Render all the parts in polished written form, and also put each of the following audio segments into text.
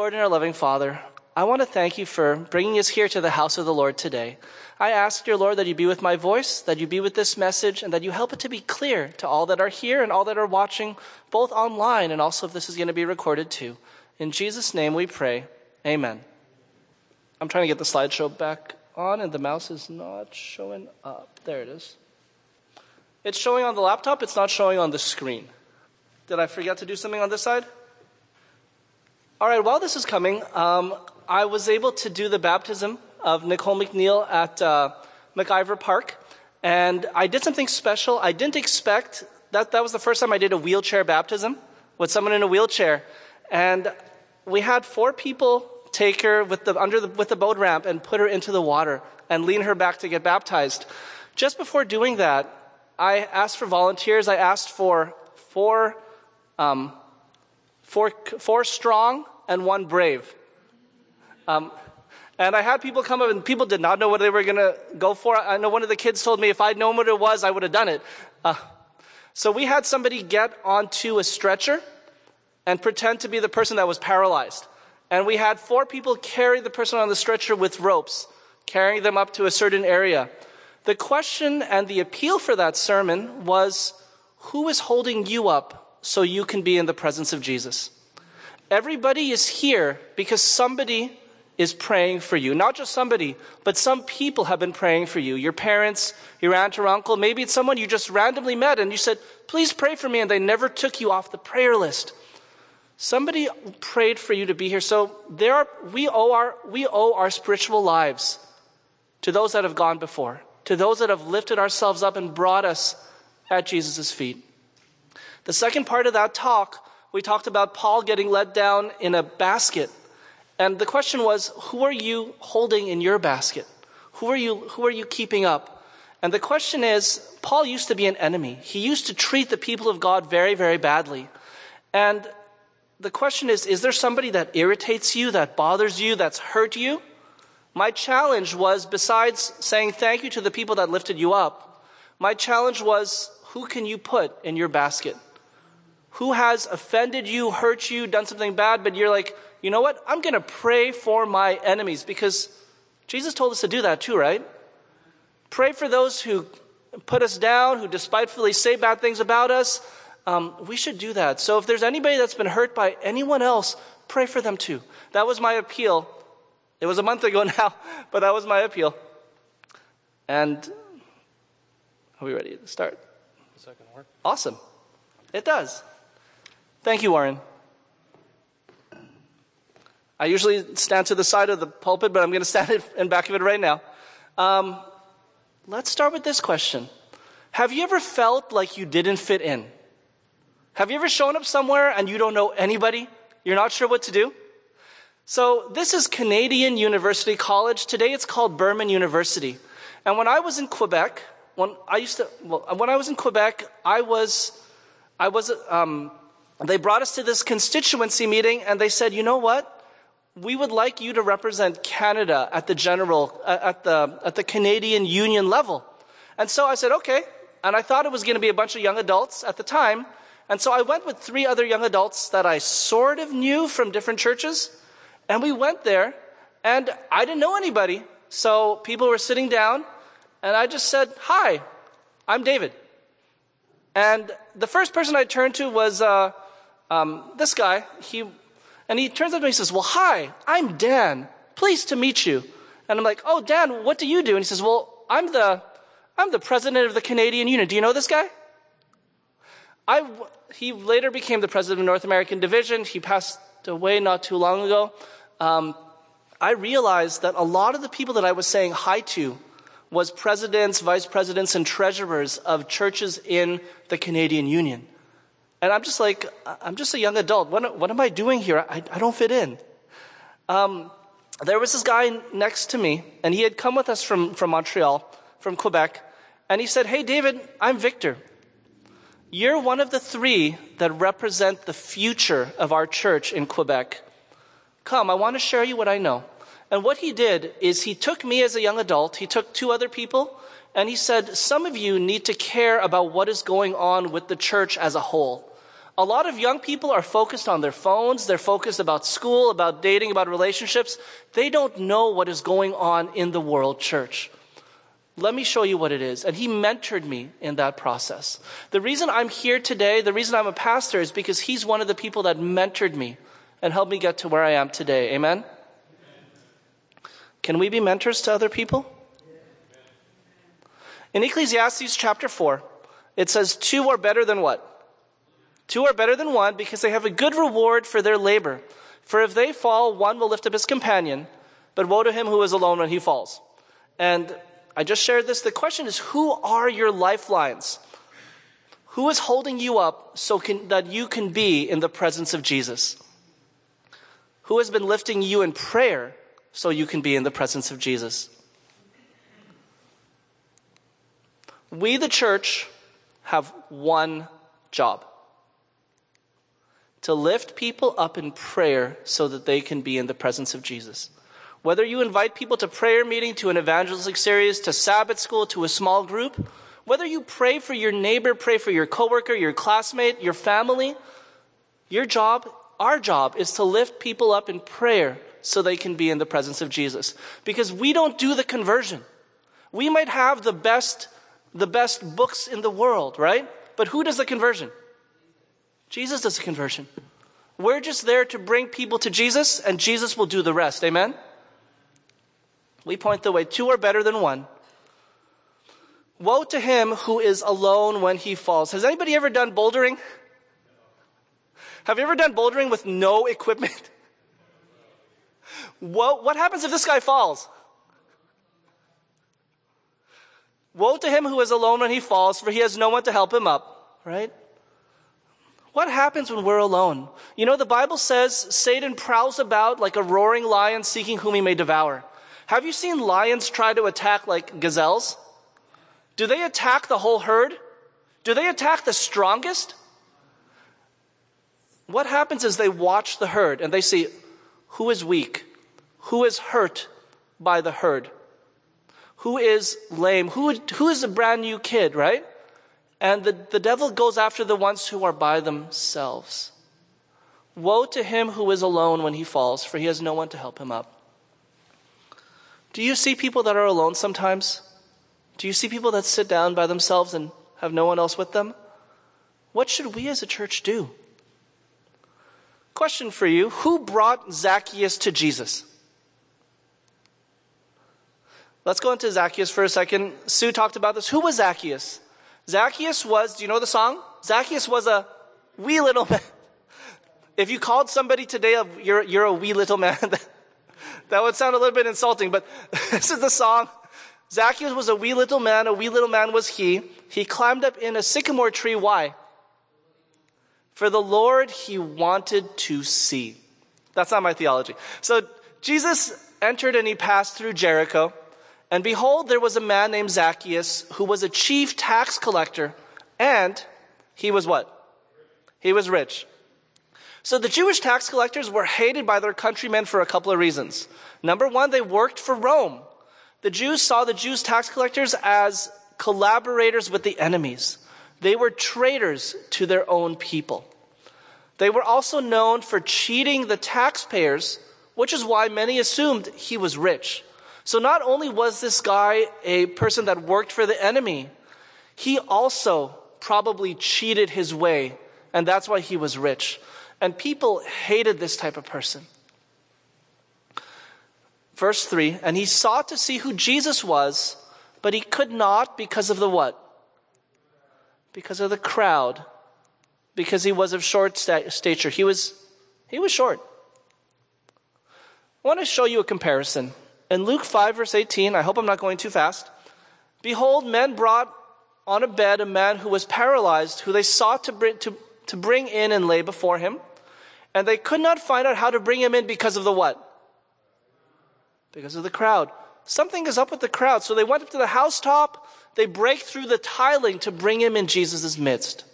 Lord and our loving Father, I want to thank you for bringing us here to the house of the Lord today. I ask, dear Lord, that you be with my voice, that you be with this message, and that you help it to be clear to all that are here and all that are watching, both online and also if this is going to be recorded too. In Jesus' name we pray. Amen. I'm trying to get the slideshow back on, and the mouse is not showing up. There it is. It's showing on the laptop. It's not showing on the screen. Did I forget to do something on this side? All right, while this is coming, I was able to do the baptism of Nicole McNeil at McIver Park, and I did something special. I didn't expect that was the first time I did a wheelchair baptism with someone in a wheelchair, and we had 4 people take her with the boat ramp and put her into the water and lean her back to get baptized. Just before doing that, I asked for volunteers. I asked for four strong and 1 brave. And I had people come up, and people did not know what they were going to go for. I know one of the kids told me if I'd known what it was, I would have done it. So we had somebody get onto a stretcher and pretend to be the person that was paralyzed. And we had 4 people carry the person on the stretcher with ropes, carrying them up to a certain area. The question and the appeal for that sermon was, who is holding you up so you can be in the presence of Jesus? Everybody is here because somebody is praying for you. Not just somebody, but some people have been praying for you. Your parents, your aunt or uncle, maybe it's someone you just randomly met and you said, please pray for me, and they never took you off the prayer list. Somebody prayed for you to be here. So we owe our spiritual lives to those that have gone before, to those that have lifted ourselves up and brought us at Jesus' feet. The second part of that talk, we talked about Paul getting let down in a basket. And the question was, who are you holding in your basket? Who are you keeping up? And the question is, Paul used to be an enemy. He used to treat the people of God very, very badly. And the question is there somebody that irritates you, that bothers you, that's hurt you? My challenge was, besides saying thank you to the people that lifted you up, my challenge was, who can you put in your basket? Who has offended you, hurt you, done something bad, but you're like, you know what? I'm going to pray for my enemies, because Jesus told us to do that too, right? Pray for those who put us down, who despitefully say bad things about us. We should do that. So if there's anybody that's been hurt by anyone else, pray for them too. That was my appeal. It was a month ago now, but that was my appeal. And are we ready to start? Is that going to work? Awesome. It does. Thank you, Warren. I usually stand to the side of the pulpit, but I'm going to stand in back of it right now. Let's start with this question. Have you ever felt like you didn't fit in? Have you ever shown up somewhere and you don't know anybody? You're not sure what to do? So this is Canadian University College. Today it's called Burman University. And when I was in Quebec, they brought us to this constituency meeting, and they said, you know what? We would like you to represent Canada at the Canadian Union level. And so I said, okay. And I thought it was going to be a bunch of young adults at the time. And so I went with 3 other young adults that I sort of knew from different churches. And we went there, and I didn't know anybody. So people were sitting down, and I just said, hi, I'm David. And the first person I turned to was this guy. He turns up to me and says, well, hi, I'm Dan. Pleased to meet you. And I'm like, oh, Dan, what do you do? And he says, well, I'm the president of the Canadian Union. Do you know this guy? He later became the president of North American Division. He passed away not too long ago. I realized that a lot of the people that I was saying hi to was presidents, vice presidents, and treasurers of churches in the Canadian Union. And I'm just like, I'm just a young adult. What am I doing here? I don't fit in. There was this guy next to me, and he had come with us from Montreal, from Quebec. And he said, hey, David, I'm Victor. You're one of the 3 that represent the future of our church in Quebec. Come, I want to share you what I know. And what he did is he took me as a young adult, he took 2 other people, and he said, some of you need to care about what is going on with the church as a whole. A lot of young people are focused on their phones. They're focused about school, about dating, about relationships. They don't know what is going on in the world, church. Let me show you what it is. And he mentored me in that process. The reason I'm here today, the reason I'm a pastor is because he's one of the people that mentored me and helped me get to where I am today. Amen? Can we be mentors to other people? In Ecclesiastes chapter 4, it says, 2 are better than what? 2 are better than 1 because they have a good reward for their labor. For if they fall, one will lift up his companion, but woe to him who is alone when he falls. And I just shared this. The question is, who are your lifelines? Who is holding you up that you can be in the presence of Jesus? Who has been lifting you in prayer so you can be in the presence of Jesus? We, the church, have one job: to lift people up in prayer so that they can be in the presence of Jesus. Whether you invite people to prayer meeting, to an evangelistic series, to Sabbath school, to a small group, whether you pray for your neighbor, pray for your coworker, your classmate, your family, your job, our job is to lift people up in prayer so they can be in the presence of Jesus. Because we don't do the conversion. We might have the best books in the world, right? But who does the conversion? Jesus does the conversion. We're just there to bring people to Jesus, and Jesus will do the rest. Amen? We point the way. 2 are better than 1. Woe to him who is alone when he falls. Has anybody ever done bouldering? Have you ever done bouldering with no equipment? What happens if this guy falls? Woe to him who is alone when he falls, for he has no one to help him up. Right? What happens when we're alone? You know, the Bible says Satan prowls about like a roaring lion seeking whom he may devour. Have you seen lions try to attack like gazelles? Do they attack the whole herd? Do they attack the strongest? What happens is they watch the herd and they see who is weak, who is hurt by the herd, who is lame, who is a brand new kid, right? And the devil goes after the ones who are by themselves. Woe to him who is alone when he falls, for he has no one to help him up. Do you see people that are alone sometimes? Do you see people that sit down by themselves and have no one else with them? What should we as a church do? Question for you. Who brought Zacchaeus to Jesus? Let's go into Zacchaeus for a second. Sue talked about this. Who was Zacchaeus? Zacchaeus was, do you know the song? Zacchaeus was a wee little man. If you called somebody today, you're a wee little man, that would sound a little bit insulting, but this is the song. Zacchaeus was a wee little man was he. He climbed up in a sycamore tree. Why? For the Lord he wanted to see. That's not my theology. So Jesus entered and he passed through Jericho. And behold, there was a man named Zacchaeus who was a chief tax collector. And he was what? He was rich. So the Jewish tax collectors were hated by their countrymen for a couple of reasons. Number one, they worked for Rome. The Jews saw the Jews tax collectors as collaborators with the enemies. They were traitors to their own people. They were also known for cheating the taxpayers, which is why many assumed he was rich. So not only was this guy a person that worked for the enemy, he also probably cheated his way, and that's why he was rich. And people hated this type of person. Verse 3, and he sought to see who Jesus was, but he could not because of the what? Because of the crowd. Because he was of short stature. He was short. I want to show you a comparison. In Luke 5, verse 18, I hope I'm not going too fast. Behold, men brought on a bed a man who was paralyzed, who they sought to bring in and lay before him. And they could not find out how to bring him in because of the what? Because of the crowd. Something is up with the crowd. So they went up to the housetop. They break through the tiling to bring him in Jesus' midst.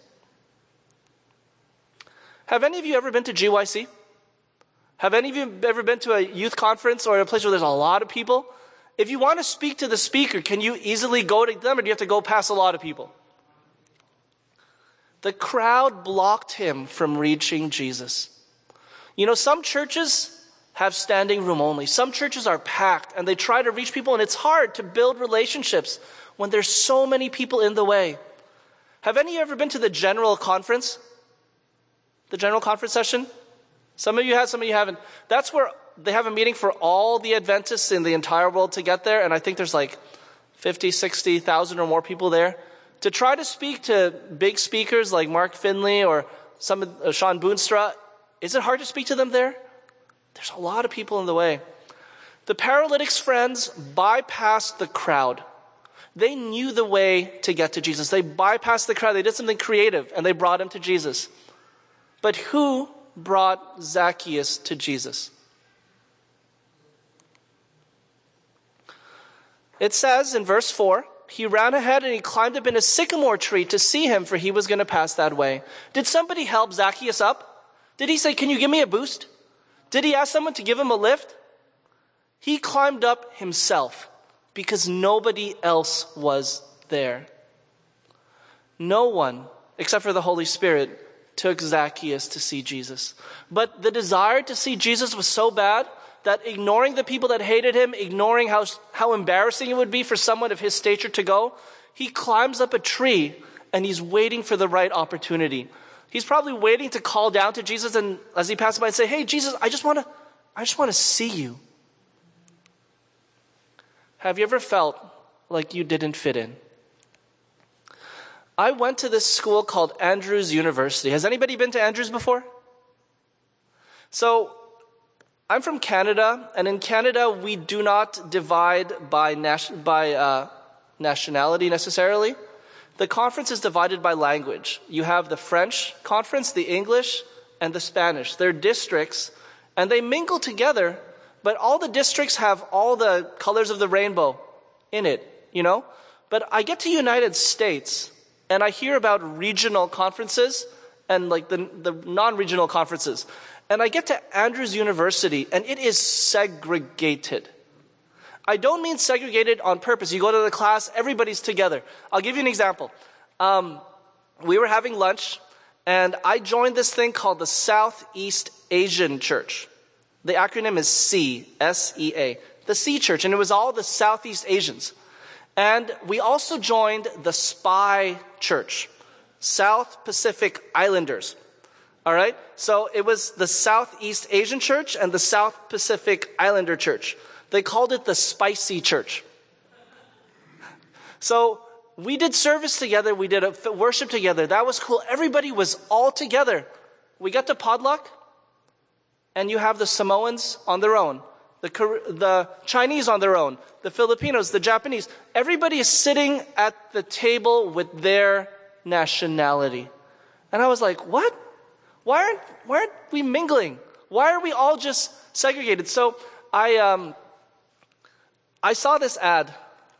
Have any of you ever been to GYC? Have any of you ever been to a youth conference or a place where there's a lot of people? If you want to speak to the speaker, can you easily go to them, or do you have to go past a lot of people? The crowd blocked him from reaching Jesus. You know, some churches have standing room only. Some churches are packed and they try to reach people, and it's hard to build relationships when there's so many people in the way. Have any of you ever been to the general conference? The general conference session? Some of you have, some of you haven't. That's where they have a meeting for all the Adventists in the entire world to get there, and I think there's like 50, 60,000 or more people there. To try to speak to big speakers like Mark Finley or Sean Boonstra, is it hard to speak to them there? There's a lot of people in the way. The paralytic's friends bypassed the crowd. They knew the way to get to Jesus. They bypassed the crowd. They did something creative, and they brought him to Jesus. But who brought Zacchaeus to Jesus? It says in verse 4, he ran ahead and he climbed up in a sycamore tree to see him, for he was going to pass that way. Did somebody help Zacchaeus up? Did he say, can you give me a boost? Did he ask someone to give him a lift? He climbed up himself because nobody else was there. No one, except for the Holy Spirit, took Zacchaeus to see Jesus. But the desire to see Jesus was so bad that ignoring the people that hated him, ignoring how embarrassing it would be for someone of his stature to go, he climbs up a tree and he's waiting for the right opportunity. He's probably waiting to call down to Jesus, and as he passes by and say, hey, Jesus, I just want to see you. Have you ever felt like you didn't fit in? I went to this school called Andrews University. Has anybody been to Andrews before? So, I'm from Canada, and in Canada, we do not divide by nationality necessarily. The conference is divided by language. You have the French conference, the English, and the Spanish. They're districts, and they mingle together, but all the districts have all the colors of the rainbow in it, you know? But I get to United States, and I hear about regional conferences and like the non-regional conferences. And I get to Andrews University, and it is segregated. I don't mean segregated on purpose. You go to the class, everybody's together. I'll give you an example. We were having lunch, and I joined this thing called the Southeast Asian Church. The acronym is SEA, S-E-A, the SEA Church, and it was all the Southeast Asians. And we also joined the SPY Church, South Pacific Islanders. All right? So it was the Southeast Asian Church and the South Pacific Islander Church. They called it the Spicy Church. So we did service together. We did a worship together. That was cool. Everybody was all together. We got to potluck, and you have the Samoans on their own, the Chinese on their own, the Filipinos, the Japanese. Everybody is sitting at the table with their nationality. And I was like, what? Why aren't we mingling? Why are we all just segregated? So I saw this ad.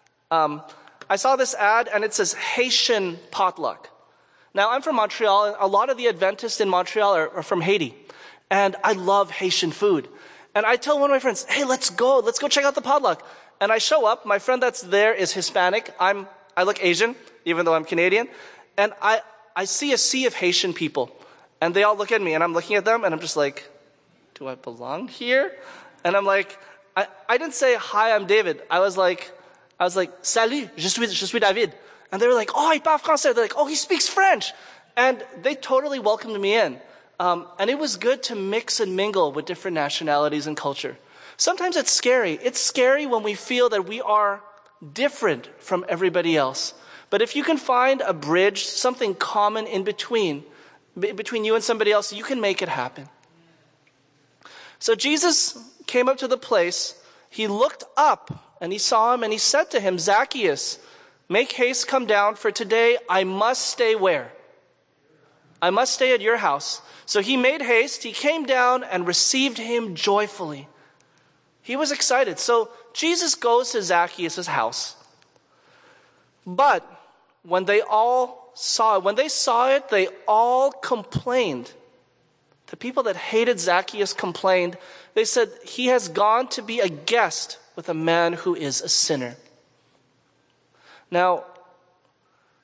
And it says Haitian potluck. Now, I'm from Montreal, and a lot of the Adventists in Montreal are from Haiti. And I love Haitian food. And I tell one of my friends, hey, let's go check out the potluck. And I show up. My friend that's there is Hispanic. I look Asian, even though I'm Canadian. And I see a sea of Haitian people. And they all look at me, and I'm looking at them, and I'm just like, do I belong here? And I'm like, I didn't say, hi, I'm David. I was like, salut, je suis David. And they were like, oh, il parle français. They're like, oh, he speaks French. And they totally welcomed me in. And it was good to mix and mingle with different nationalities and culture. Sometimes it's scary. It's scary when we feel that we are different from everybody else. But if you can find a bridge, something common in between you and somebody else, you can make it happen. So Jesus came up to the place. He looked up and he saw him and he said to him, Zacchaeus, make haste, come down, for today I must stay where? I must stay at your house. So he made haste, he came down and received him joyfully. He was excited. So Jesus goes to Zacchaeus' house. But when they saw it, they all complained. The people that hated Zacchaeus complained. They said, he has gone to be a guest with a man who is a sinner. Now,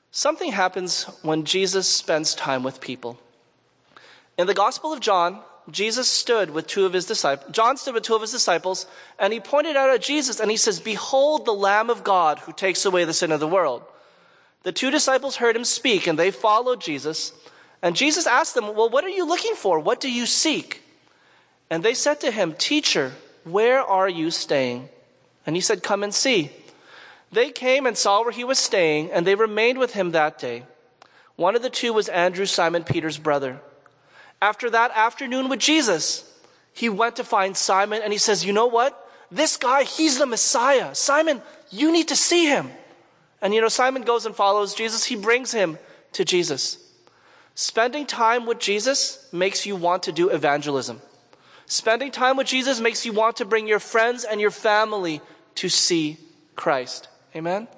Something happens when Jesus spends time with people. In the Gospel of John, John stood with two of his disciples, and he pointed out at Jesus, and he says, "Behold the Lamb of God who takes away the sin of the world." The two disciples heard him speak, and they followed Jesus. And Jesus asked them, "Well, what are you looking for? What do you seek?" And they said to him, "Teacher, where are you staying?" And he said, "Come and see." They came and saw where he was staying, and they remained with him that day. One of the two was Andrew, Simon Peter's brother. After that afternoon with Jesus, he went to find Simon, and he says, "You know what? This guy, he's the Messiah. Simon, you need to see him." And Simon goes and follows Jesus. He brings him to Jesus. Spending time with Jesus makes you want to do evangelism. Spending time with Jesus makes you want to bring your friends and your family to see Christ. Amen?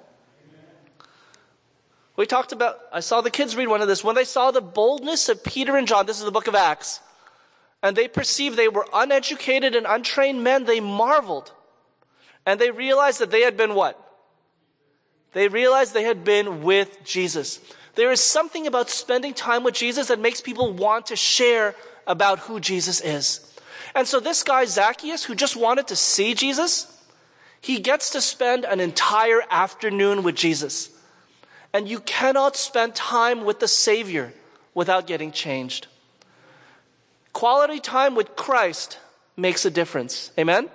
We talked about, I saw the kids read one of this. When they saw the boldness of Peter and John, this is the book of Acts, and they perceived they were uneducated and untrained men, they marveled. And they realized that they had been what? They realized they had been with Jesus. There is something about spending time with Jesus that makes people want to share about who Jesus is. And so this guy, Zacchaeus, who just wanted to see Jesus, he gets to spend an entire afternoon with Jesus. And you cannot spend time with the Savior without getting changed. Quality time with Christ makes a difference. Amen?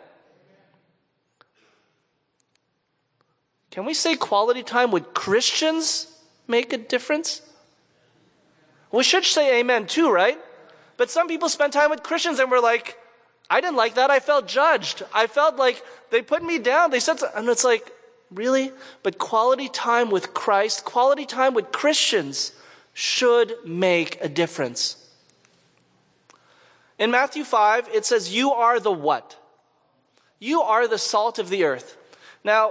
Can we say quality time with Christians make a difference? We should say amen too, right? But some people spend time with Christians and we're like, I didn't like that. I felt judged. I felt like they put me down. They said, and it's like, really? But quality time with Christ, quality time with Christians should make a difference. In Matthew 5, it says, "You are the what? You are the salt of the earth." Now,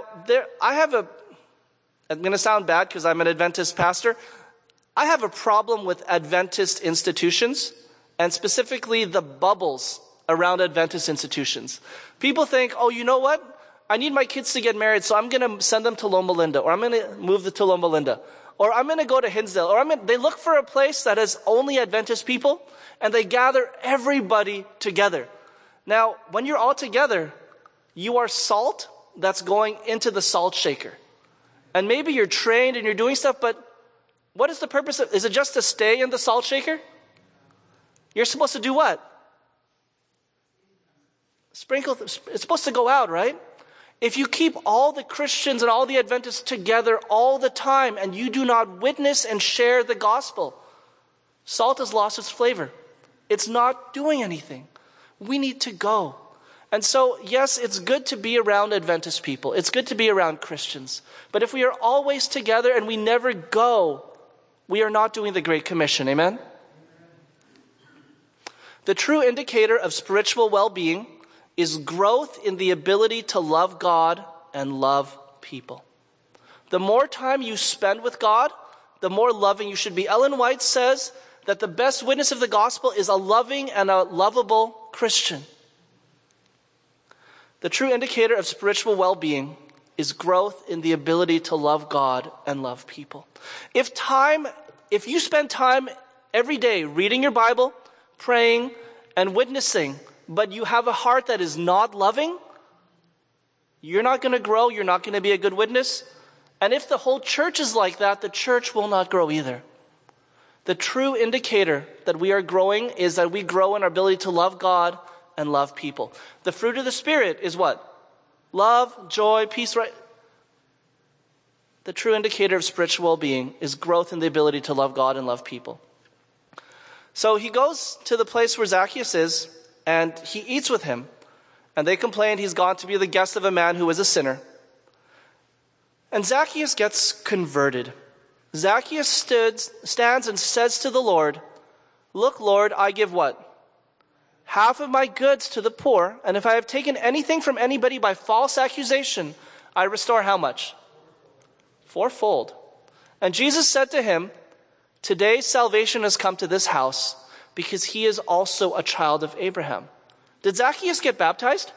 I'm going to sound bad because I'm an Adventist pastor. I have a problem with Adventist institutions, and specifically the bubbles around Adventist institutions. People think, oh, you know what? I need my kids to get married, so I'm going to send them to Loma Linda, or I'm going to move them to Loma Linda, or I'm going to go to Hinsdale, or they look for a place that has only Adventist people, and they gather everybody together. Now, when you're all together, you are salt that's going into the salt shaker. And maybe you're trained and you're doing stuff, but what is the purpose of, is it just to stay in the salt shaker? You're supposed to do what? Sprinkle, it's supposed to go out, right? If you keep all the Christians and all the Adventists together all the time and you do not witness and share the gospel, salt has lost its flavor. It's not doing anything. We need to go. And so, yes, it's good to be around Adventist people. It's good to be around Christians. But if we are always together and we never go, we are not doing the Great Commission. Amen? The true indicator of spiritual well-being is growth in the ability to love God and love people. The more time you spend with God, the more loving you should be. Ellen White says that the best witness of the gospel is a loving and a lovable Christian. The true indicator of spiritual well-being is growth in the ability to love God and love people. If you spend time every day reading your Bible, praying, and witnessing, but you have a heart that is not loving, you're not going to grow, you're not going to be a good witness. And if the whole church is like that, the church will not grow either. The true indicator that we are growing is that we grow in our ability to love God and love people. The fruit of the Spirit is what? Love, joy, peace, right? The true indicator of spiritual well-being is growth in the ability to love God and love people. So he goes to the place where Zacchaeus is, and he eats with him. And they complain he's gone to be the guest of a man who is a sinner. And Zacchaeus gets converted. Zacchaeus stands and says to the Lord, "Look, Lord, I give what? Half of my goods to the poor, and if I have taken anything from anybody by false accusation, I restore how much? Fourfold." And Jesus said to him, "Today salvation has come to this house, because he is also a child of Abraham." Did Zacchaeus get baptized?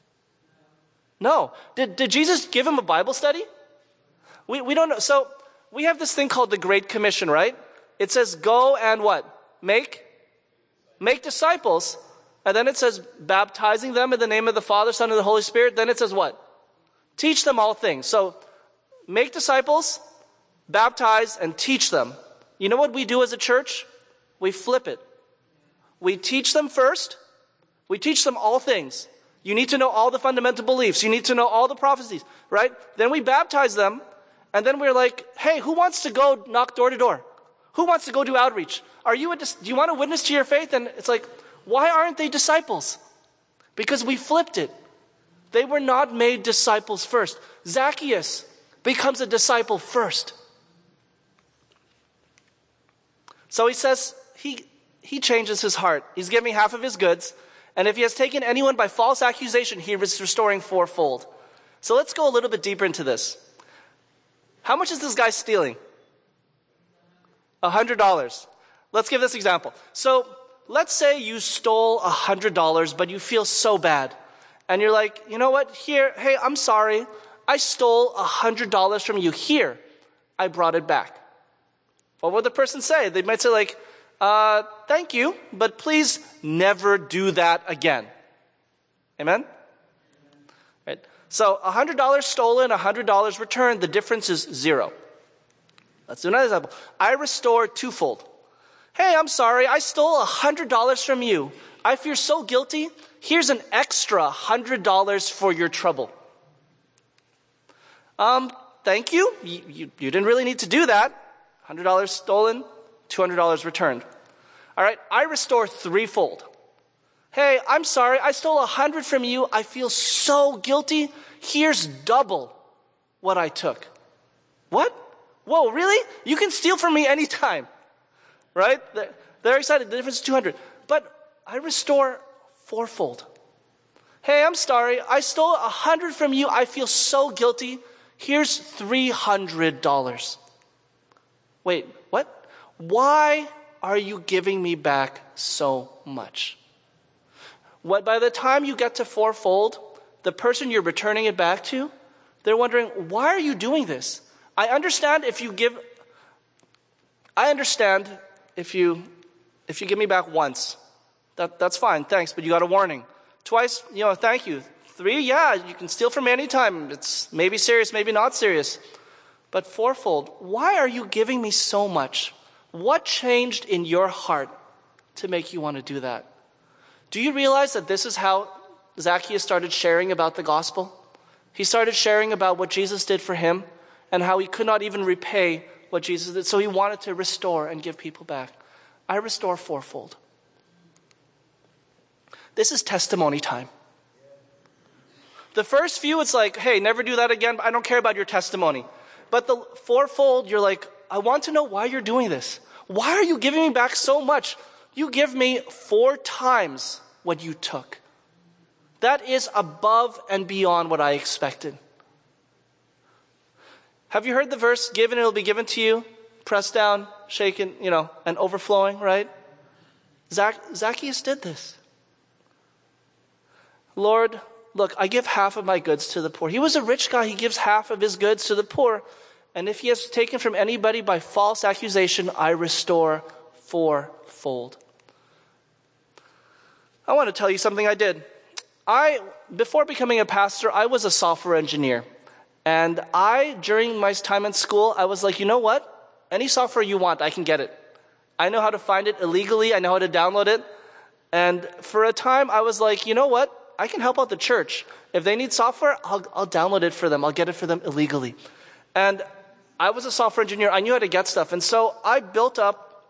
No. Did Jesus give him a Bible study? We don't know. So we have this thing called the Great Commission, right? It says go and what? Make disciples. And then it says baptizing them in the name of the Father, Son, and the Holy Spirit. Then it says what? Teach them all things. So make disciples, baptize, and teach them. You know what we do as a church? We flip it. We teach them first. We teach them all things. You need to know all the fundamental beliefs. You need to know all the prophecies, right? Then we baptize them. And then we're like, hey, who wants to go knock door to door? Who wants to go do outreach? Do you want to witness to your faith? And it's like, why aren't they disciples? Because we flipped it. They were not made disciples first. Zacchaeus becomes a disciple first. So he says, he changes his heart. He's giving half of his goods. And if he has taken anyone by false accusation, he is restoring fourfold. So let's go a little bit deeper into this. How much is this guy stealing? $100. Let's give this example. So let's say you stole $100, but you feel so bad. And you're like, you know what? Here, hey, I'm sorry. I stole $100 from you. Here, I brought it back. What would the person say? They might say like, thank you, but please never do that again. Amen? Right. So $100 stolen, $100 returned, the difference is 0. Let's do another example. I restore twofold. Hey, I'm sorry, I stole $100 from you. I feel so guilty. Here's an extra $100 for your trouble. Thank you. You didn't really need to do that. $100 stolen, $200 returned. All right, I restore threefold. Hey, I'm sorry, I stole $100 from you. I feel so guilty. Here's double what I took. What? Whoa, really? You can steal from me anytime. Right? They're excited. The difference is 200. But I restore fourfold. Hey, I'm sorry. I stole $100 from you. I feel so guilty. Here's $300. Wait, what? Why are you giving me back so much? What, by the time you get to fourfold, the person you're returning it back to, they're wondering, why are you doing this? I understand if you give me back once. That's fine, thanks, but you got a warning. Twice, thank you. 3, yeah, you can steal from me anytime. It's maybe serious, maybe not serious. But fourfold, why are you giving me so much? What changed in your heart to make you want to do that? Do you realize that this is how Zacchaeus started sharing about the gospel? He started sharing about what Jesus did for him and how he could not even repay what Jesus did. So he wanted to restore and give people back. I restore fourfold. This is testimony time. The first few, it's like, hey, never do that again. I don't care about your testimony. But the fourfold, you're like, I want to know why you're doing this. Why are you giving me back so much? You give me 4 times what you took. That is above and beyond what I expected. Have you heard the verse, given it will be given to you, pressed down, shaken, and overflowing, right? Zacchaeus did this. Lord, look, I give half of my goods to the poor. He was a rich guy. He gives half of his goods to the poor. And if he has taken from anybody by false accusation, I restore fourfold. I want to tell you something I did. Before becoming a pastor, I was a software engineer. And during my time in school, I was like, you know what? Any software you want, I can get it. I know how to find it illegally. I know how to download it. And for a time, I was like, you know what? I can help out the church. If they need software, I'll download it for them. I'll get it for them illegally. And I was a software engineer. I knew how to get stuff. And so I built up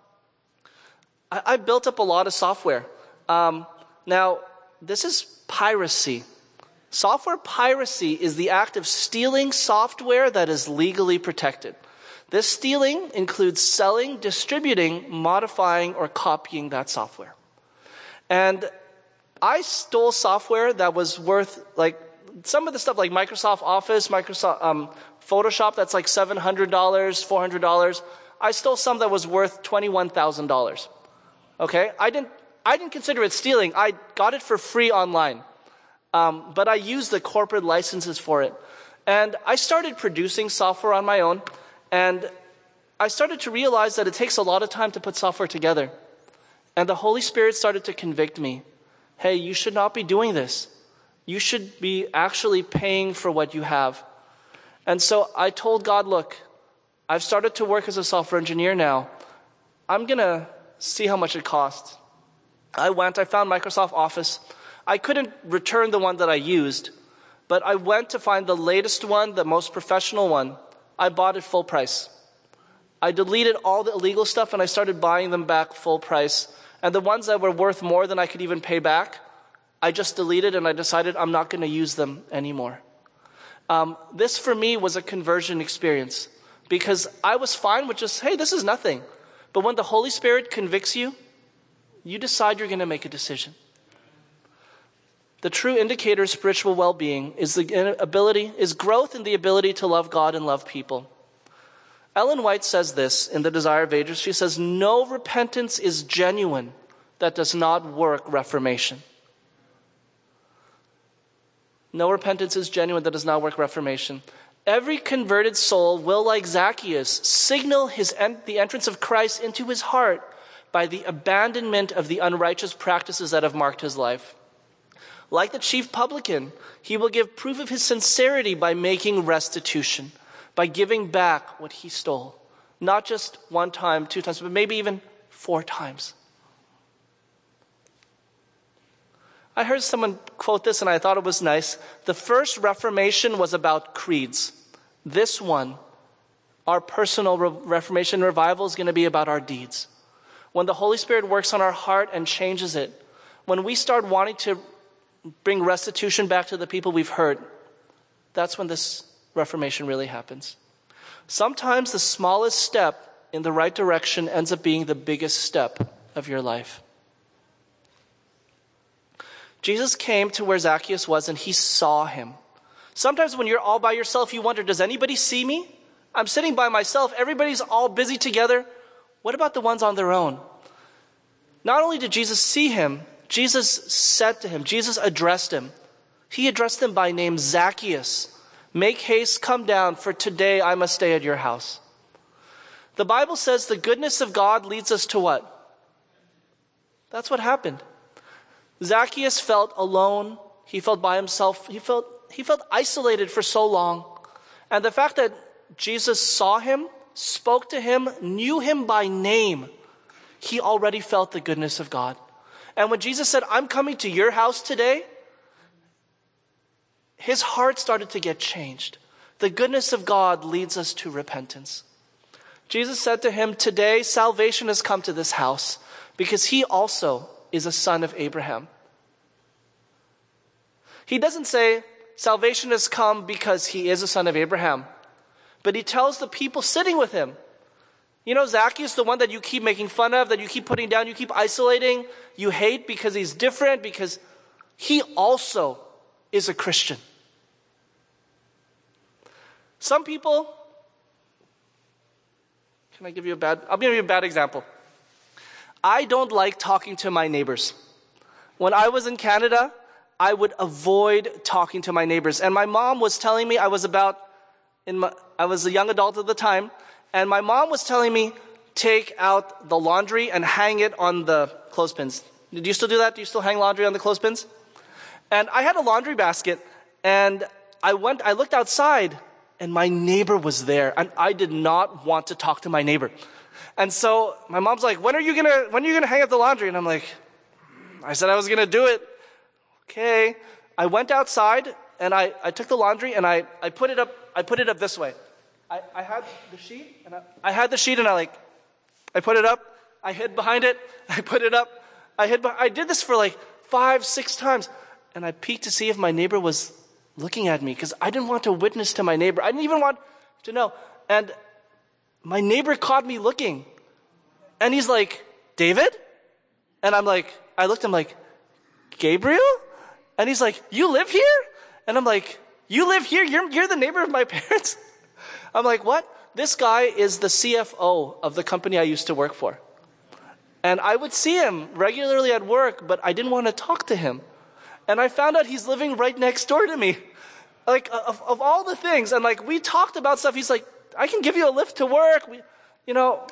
a lot of software. Now, this is piracy. Software piracy is the act of stealing software that is legally protected. This stealing includes selling, distributing, modifying, or copying that software. And I stole software that was worth, like, some of the stuff like Microsoft Office, Microsoft Photoshop, that's like $700, $400. I stole some that was worth $21,000. Okay? I didn't consider it stealing. I got it for free online. But I used the corporate licenses for it. And I started producing software on my own. And I started to realize that it takes a lot of time to put software together. And the Holy Spirit started to convict me. Hey, you should not be doing this. You should be actually paying for what you have. And so I told God, look, I've started to work as a software engineer now. I'm going to see how much it costs. I found Microsoft Office. I couldn't return the one that I used, but I went to find the latest one, the most professional one. I bought it full price. I deleted all the illegal stuff and I started buying them back full price. And the ones that were worth more than I could even pay back, I just deleted and I decided I'm not going to use them anymore. This for me was a conversion experience because I was fine with just, hey, this is nothing. But when the Holy Spirit convicts you, you decide you're going to make a decision. The true indicator of spiritual well-being is growth in the ability to love God and love people. Ellen White says this in The Desire of Ages. She says, no repentance is genuine that does not work reformation. No repentance is genuine that does not work reformation. Every converted soul will, like Zacchaeus, signal the entrance of Christ into his heart by the abandonment of the unrighteous practices that have marked his life. Like the chief publican, he will give proof of his sincerity by making restitution, by giving back what he stole. Not just 1 time, 2 times, but maybe even 4 times. I heard someone quote this and I thought it was nice. The first Reformation was about creeds. This one, our personal Reformation revival, is going to be about our deeds. When the Holy Spirit works on our heart and changes it, when we start wanting to bring restitution back to the people we've hurt, that's when this Reformation really happens. Sometimes the smallest step in the right direction ends up being the biggest step of your life. Jesus came to where Zacchaeus was and he saw him. Sometimes when you're all by yourself, you wonder, does anybody see me? I'm sitting by myself. Everybody's all busy together. What about the ones on their own? Not only did Jesus see him, Jesus said to him, Jesus addressed him. He addressed him by name, Zacchaeus. Make haste, come down, for today I must stay at your house. The Bible says the goodness of God leads us to what? That's what happened. Zacchaeus felt alone. He felt by himself. He felt isolated for so long. And the fact that Jesus saw him, spoke to him, knew him by name, he already felt the goodness of God. And when Jesus said, I'm coming to your house today, his heart started to get changed. The goodness of God leads us to repentance. Jesus said to him, today salvation has come to this house because he also is a son of Abraham. He doesn't say salvation has come because he is a son of Abraham, but he tells the people sitting with him, you know, Zacchaeus, the one that you keep making fun of, that you keep putting down, you keep isolating, you hate because he's different, because he also is a Christian. Some people, I'll give you a bad example. I don't like talking to my neighbors. When I was in Canada, I would avoid talking to my neighbors. And my mom was telling me, I was a young adult at the time, and my mom was telling me, take out the laundry and hang it on the clothespins. Do you still do that? Do you still hang laundry on the clothespins? And I had a laundry basket, and I looked outside, and my neighbor was there, and I did not want to talk to my neighbor. And so my mom's like, when are you gonna hang up the laundry? And I'm like, I said I was gonna do it. Okay. I went outside and I took the laundry and I put it up this way. I had the sheet and I put it up. I hid behind it. I put it up. I did this for like 5-6 times, and I peeked to see if my neighbor was looking at me because I didn't want to witness to my neighbor. I didn't even want to know. And my neighbor caught me looking, and he's like, David? And I'm like, I looked, I'm like, Gabriel? And he's like, you live here? And I'm like, you live here? You're the neighbor of my parents? I'm like, what? This guy is the CFO of the company I used to work for. And I would see him regularly at work, but I didn't want to talk to him. And I found out he's living right next door to me. Like, of all the things. And like, we talked about stuff. He's like, I can give you a lift to work. You know,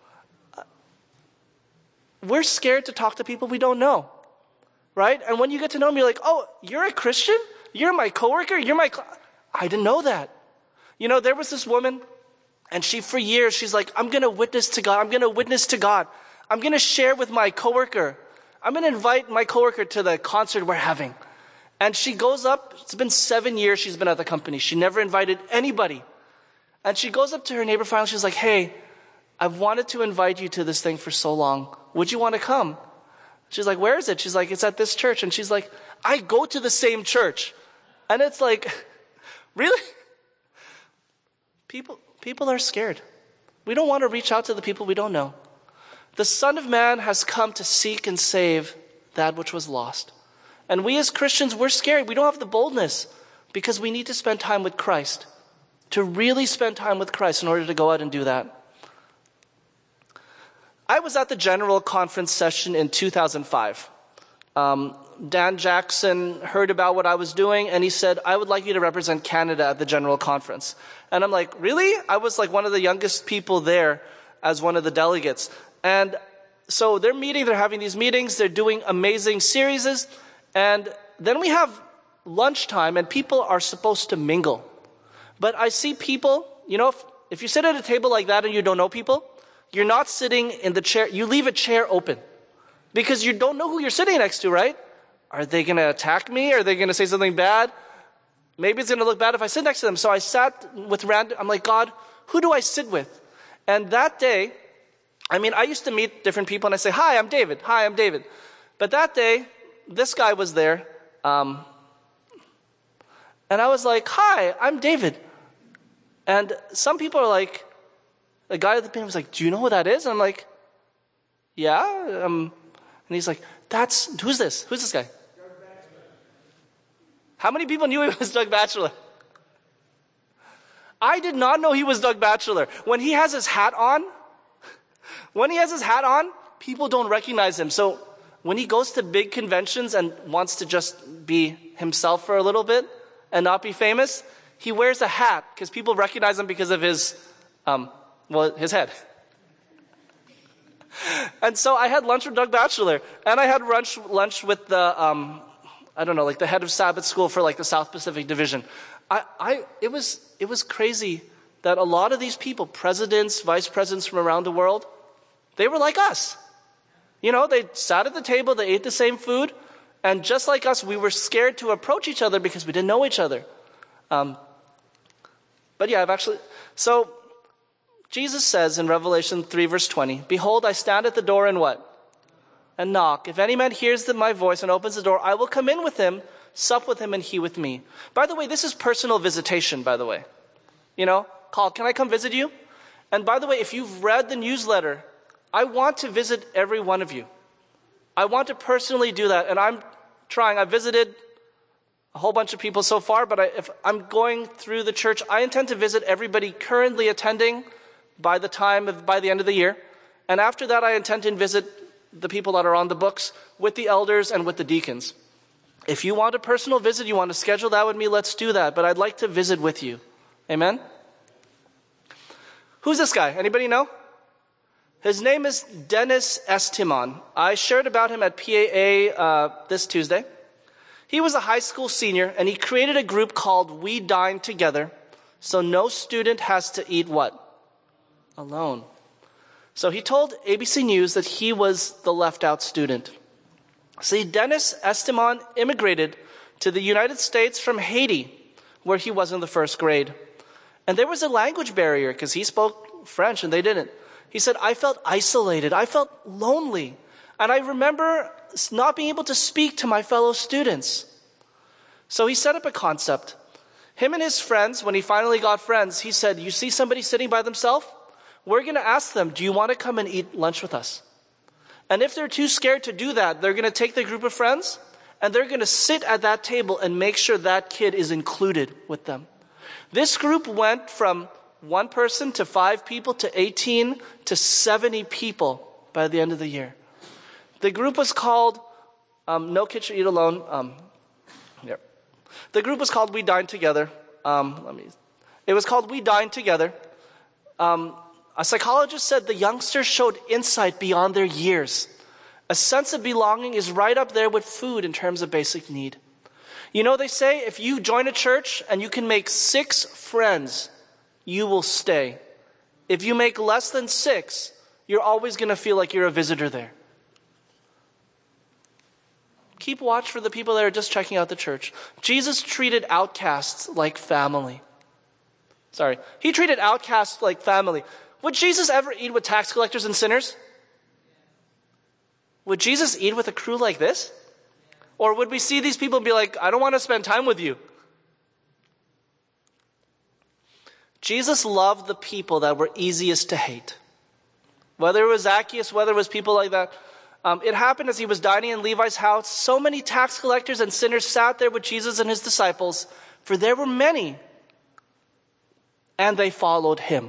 we're scared to talk to people we don't know, right? And when you get to know them, you're like, oh, you're a Christian? You're my coworker? I didn't know that. You know, there was this woman, and for years, she's like, I'm going to witness to God. I'm going to witness to God. I'm going to share with my coworker. I'm going to invite my coworker to the concert we're having. And she goes up. It's been 7 years she's been at the company. She never invited anybody. And she goes up to her neighbor finally. She's like, hey, I've wanted to invite you to this thing for so long. Would you want to come? She's like, where is it? She's like, it's at this church. And she's like, I go to the same church. And it's like, really? People are scared. We don't want to reach out to the people we don't know. The Son of Man has come to seek and save that which was lost. And we as Christians, we're scared. We don't have the boldness because we need to spend time with Christ. To really spend time with Christ in order to go out and do that. I was at the General Conference session in 2005. Dan Jackson heard about what I was doing, and he said, I would like you to represent Canada at the General Conference. And I'm like, really? I was like one of the youngest people there as one of the delegates. And so they're having these meetings, they're doing amazing series, and then we have lunchtime, and people are supposed to mingle. But I see people, you know, if you sit at a table like that and you don't know people, you're not sitting in the chair, you leave a chair open. Because you don't know who you're sitting next to, right? Are they going to attack me? Are they going to say something bad? Maybe it's going to look bad if I sit next to them. So I sat with I'm like, God, who do I sit with? And that day, I used to meet different people and I say, hi, I'm David. Hi, I'm David. But that day, this guy was there. And I was like, hi, I'm David. And some people are like, the guy at the pin was like, do you know who that is? And I'm like, yeah. And he's like, who's this? Who's this guy? How many people knew he was Doug Batchelor? I did not know he was Doug Batchelor. When he has his hat on, people don't recognize him. So when he goes to big conventions and wants to just be himself for a little bit and not be famous, he wears a hat because people recognize him because of his head. And so I had lunch with Doug Batchelor, and I had lunch with the, the head of Sabbath School for like the South Pacific Division. It was crazy that a lot of these people, presidents, vice presidents from around the world, they were like us. You know, they sat at the table, they ate the same food, and just like us, we were scared to approach each other because we didn't know each other. So Jesus says in Revelation 3 verse 20, behold, I stand at the door and what? And knock. If any man hears my voice and opens the door, I will come in with him, sup with him, and he with me. By the way, this is personal visitation, by the way. You know, call, can I come visit you? And by the way, if you've read the newsletter, I want to visit every one of you. I want to personally do that, and I'm trying. I've visited a whole bunch of people so far, but if I'm going through the church, I intend to visit everybody currently attending by the end of the year. And after that, I intend to visit the people that are on the books with the elders and with the deacons. If you want a personal visit, you want to schedule that with me, let's do that. But I'd like to visit with you. Amen? Who's this guy? Anybody know? His name is Dennis Estimon. I shared about him at PAA this Tuesday. He was a high school senior, and he created a group called We Dine Together, so no student has to eat what? Alone. So he told ABC News that he was the left out student. See, Dennis Estimon immigrated to the United States from Haiti, where he was in the first grade. And there was a language barrier because he spoke French and they didn't. He said, I felt isolated. I felt lonely. And I remember not being able to speak to my fellow students. So he set up a concept. Him and his friends, when he finally got friends, he said, you see somebody sitting by themselves? We're going to ask them, do you want to come and eat lunch with us? And if they're too scared to do that, they're going to take their group of friends and they're going to sit at that table and make sure that kid is included with them. This group went from 1 person to 5 people to 18 to 70 people by the end of the year. The group was called No Kids Should Eat Alone. The group was called We Dine Together. It was called We Dine Together. A psychologist said the youngsters showed insight beyond their years. A sense of belonging is right up there with food in terms of basic need. You know, they say if you join a church and you can make 6 friends, you will stay. If you make less than 6, you're always going to feel like you're a visitor there. Keep watch for the people that are just checking out the church. Jesus treated outcasts like family. He treated outcasts like family. Would Jesus ever eat with tax collectors and sinners? Would Jesus eat with a crew like this? Or would we see these people and be like, I don't want to spend time with you? Jesus loved the people that were easiest to hate. Whether it was Zacchaeus, whether it was people like that. It happened as he was dining in Levi's house. So many tax collectors and sinners sat there with Jesus and his disciples, for there were many, and they followed him.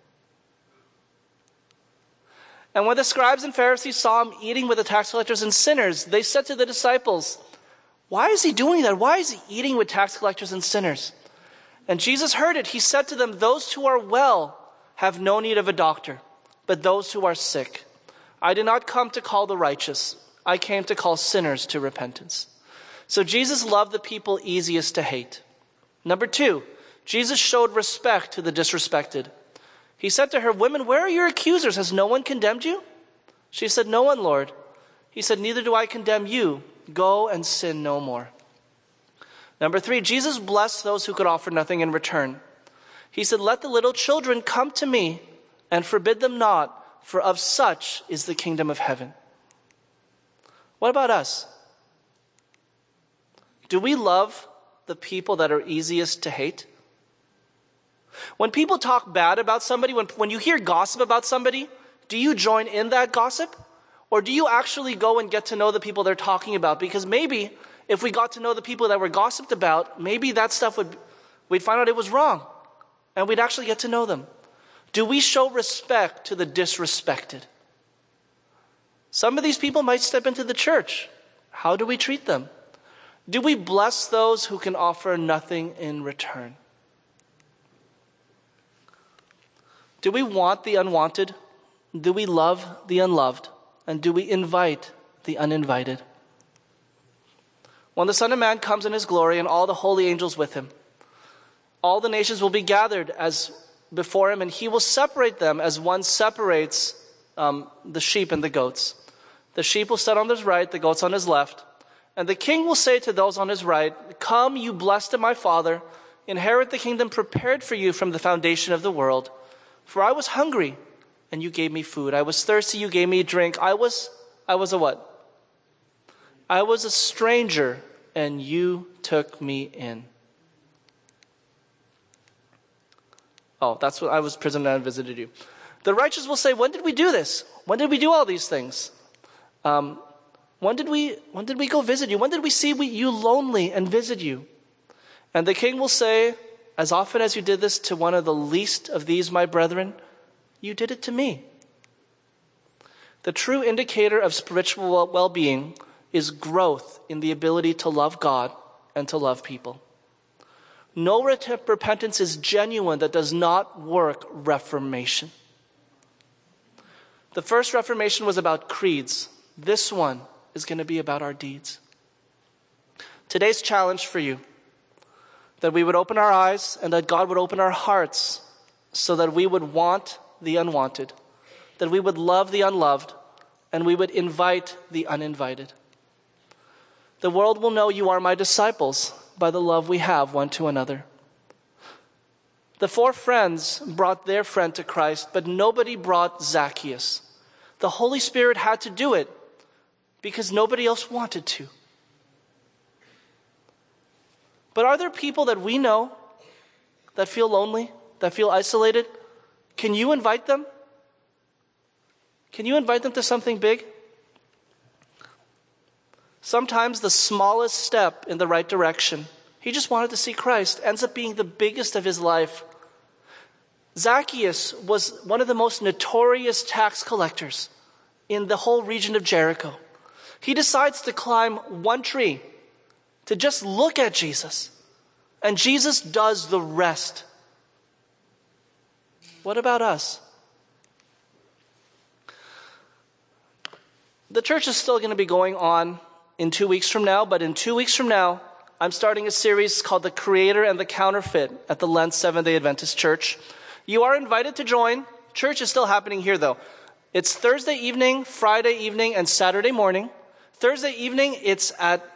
And when the scribes and Pharisees saw him eating with the tax collectors and sinners, they said to the disciples, why is he doing that? Why is he eating with tax collectors and sinners? And Jesus heard it. He said to them, those who are well have no need of a doctor, but those who are sick. I did not come to call the righteous. I came to call sinners to repentance. So Jesus loved the people easiest to hate. Number 2, Jesus showed respect to the disrespected. He said to her, women, where are your accusers? Has no one condemned you? She said, no one, Lord. He said, neither do I condemn you. Go and sin no more. Number 3, Jesus blessed those who could offer nothing in return. He said, let the little children come to me and forbid them not, for of such is the kingdom of heaven. What about us? Do we love the people that are easiest to hate? When people talk bad about somebody, when you hear gossip about somebody, do you join in that gossip? Or do you actually go and get to know the people they're talking about? Because maybe if we got to know the people that were gossiped about, maybe that stuff we'd find out it was wrong. And we'd actually get to know them. Do we show respect to the disrespected? Some of these people might step into the church. How do we treat them? Do we bless those who can offer nothing in return? Do we want the unwanted? Do we love the unloved? And do we invite the uninvited? When the Son of Man comes in his glory and all the holy angels with him, all the nations will be gathered as before him, and he will separate them as one separates the sheep and the goats. The sheep will sit on his right, the goats on his left. And the king will say to those on his right, come, you blessed of my Father, inherit the kingdom prepared for you from the foundation of the world. For I was hungry, and you gave me food. I was thirsty, you gave me drink. I was a what? I was a stranger, and you took me in. Oh, that's what I was prisoner and visited you. The righteous will say, when did we do this? When did we do all these things? When did we go visit you? When did we see you lonely and visit you? And the king will say, as often as you did this to one of the least of these, my brethren, you did it to me. The true indicator of spiritual well-being is growth in the ability to love God and to love people. No repentance is genuine that does not work reformation. The first Reformation was about creeds. This one is going to be about our deeds. Today's challenge for you, that we would open our eyes and that God would open our hearts so that we would want the unwanted, that we would love the unloved, and we would invite the uninvited. The world will know you are my disciples by the love we have one to another. The 4 friends brought their friend to Christ, but nobody brought Zacchaeus. The Holy Spirit had to do it because nobody else wanted to. But are there people that we know that feel lonely, that feel isolated? Can you invite them? Can you invite them to something big? Sometimes the smallest step in the right direction, he just wanted to see Christ, ends up being the biggest of his life. Zacchaeus was one of the most notorious tax collectors in the whole region of Jericho. He decides to climb one tree to just look at Jesus. And Jesus does the rest. What about us? The church is still going to be going on in 2 weeks from now, but in 2 weeks from now, I'm starting a series called The Creator and the Counterfeit at the Lent Seventh-day Adventist Church. You are invited to join. Church is still happening here, though. It's Thursday evening, Friday evening, and Saturday morning. Thursday evening, it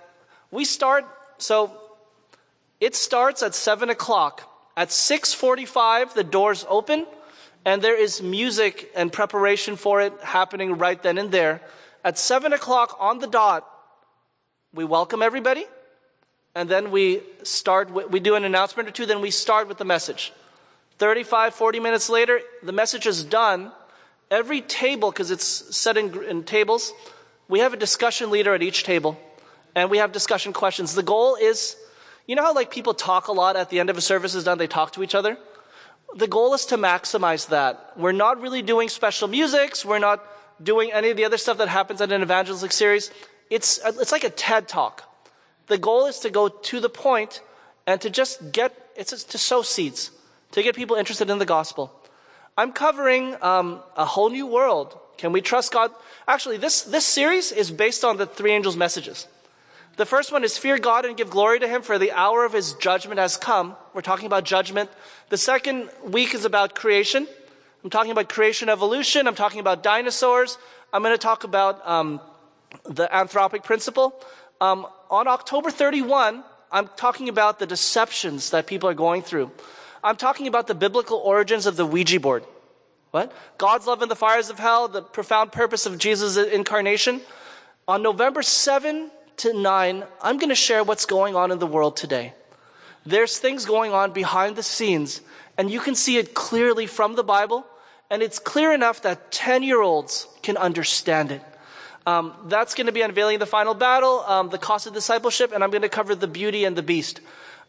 starts at 7 o'clock. At 6:45, the doors open, and there is music and preparation for it happening right then and there. At 7 o'clock on the dot, we welcome everybody, and then we do an announcement or two, then we start with the message. 35, 40 minutes later, the message is done. Every table, because it's set in tables, we have a discussion leader at each table, and we have discussion questions. The goal is, you know how like people talk a lot at the end of a service is done, they talk to each other? The goal is to maximize that. We're not really doing special musics. We're not doing any of the other stuff that happens at an evangelistic series. It's like a TED Talk. The goal is to go to the point and to just to sow seeds, to get people interested in the gospel. I'm covering a whole new world. Can we trust God? Actually, this series is based on the three angels' messages. The first one is fear God and give glory to Him, for the hour of His judgment has come. We're talking about judgment. The second week is about creation. I'm talking about creation evolution. I'm talking about dinosaurs. I'm going to talk about the anthropic principle. On October 31, I'm talking about the deceptions that people are going through. I'm talking about the biblical origins of the Ouija board. What? God's love in the fires of hell, the profound purpose of Jesus' incarnation. On November 7 to 9, I'm going to share what's going on in the world today. There's things going on behind the scenes, and you can see it clearly from the Bible, and it's clear enough that 10-year-olds can understand it. That's going to be unveiling the final battle, the cost of discipleship, and I'm going to cover the beauty and the beast.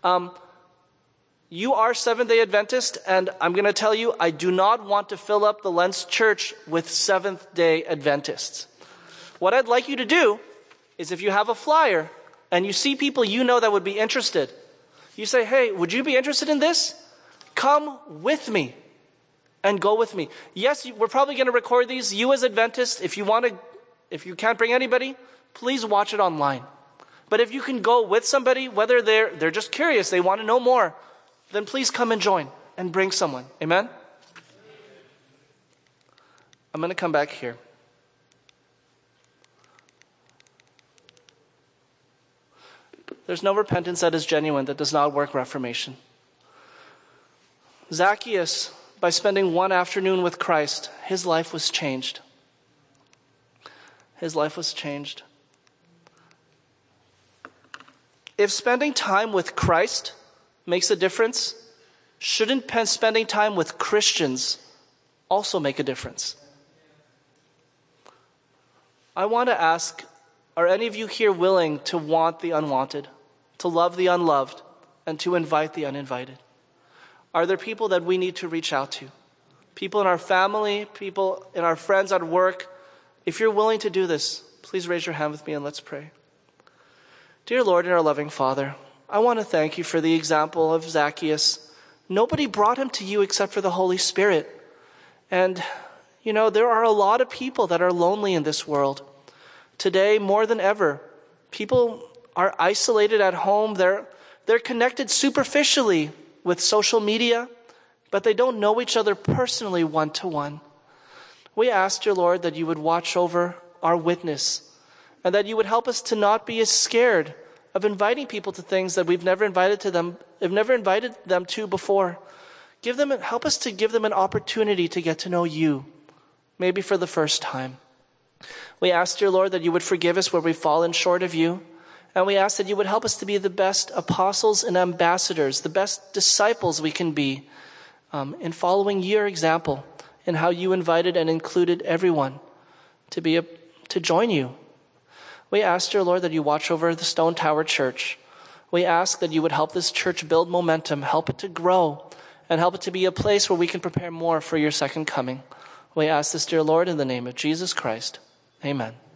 You are Seventh-day Adventist, and I'm going to tell you, I do not want to fill up the Lentz Church with Seventh-day Adventists. What I'd like you to do is if you have a flyer and you see people you know that would be interested, you say, hey, would you be interested in this? Come with me and go with me. Yes, we're probably going to record these. You as Adventists, if you can't bring anybody, please watch it online. But if you can go with somebody, whether they're just curious, they want to know more, then please come and join and bring someone. Amen? I'm going to come back here. There's no repentance that is genuine that does not work reformation. Zacchaeus, by spending one afternoon with Christ, his life was changed. His life was changed. If spending time with Christ makes a difference, shouldn't spending time with Christians also make a difference? I want to ask, are any of you here willing to want the unwanted, to love the unloved, and to invite the uninvited? Are there people that we need to reach out to? People in our family, people in our friends at work. If you're willing to do this, please raise your hand with me and let's pray. Dear Lord and our loving Father, I want to thank you for the example of Zacchaeus. Nobody brought him to you except for the Holy Spirit. And, there are a lot of people that are lonely in this world. Today, more than ever, people are isolated at home. They're connected superficially with social media, but they don't know each other personally one-to-one. We ask, dear Lord, that you would watch over our witness and that you would help us to not be as scared of inviting people to things that we've never invited them to before. Help us to give them an opportunity to get to know you, maybe for the first time. We ask, dear Lord, that you would forgive us where we've fallen short of you. And we ask that you would help us to be the best apostles and ambassadors, the best disciples we can be in following your example in how you invited and included everyone to join you. We ask, dear Lord, that you watch over the Stone Tower Church. We ask that you would help this church build momentum, help it to grow, and help it to be a place where we can prepare more for your second coming. We ask this, dear Lord, in the name of Jesus Christ. Amen.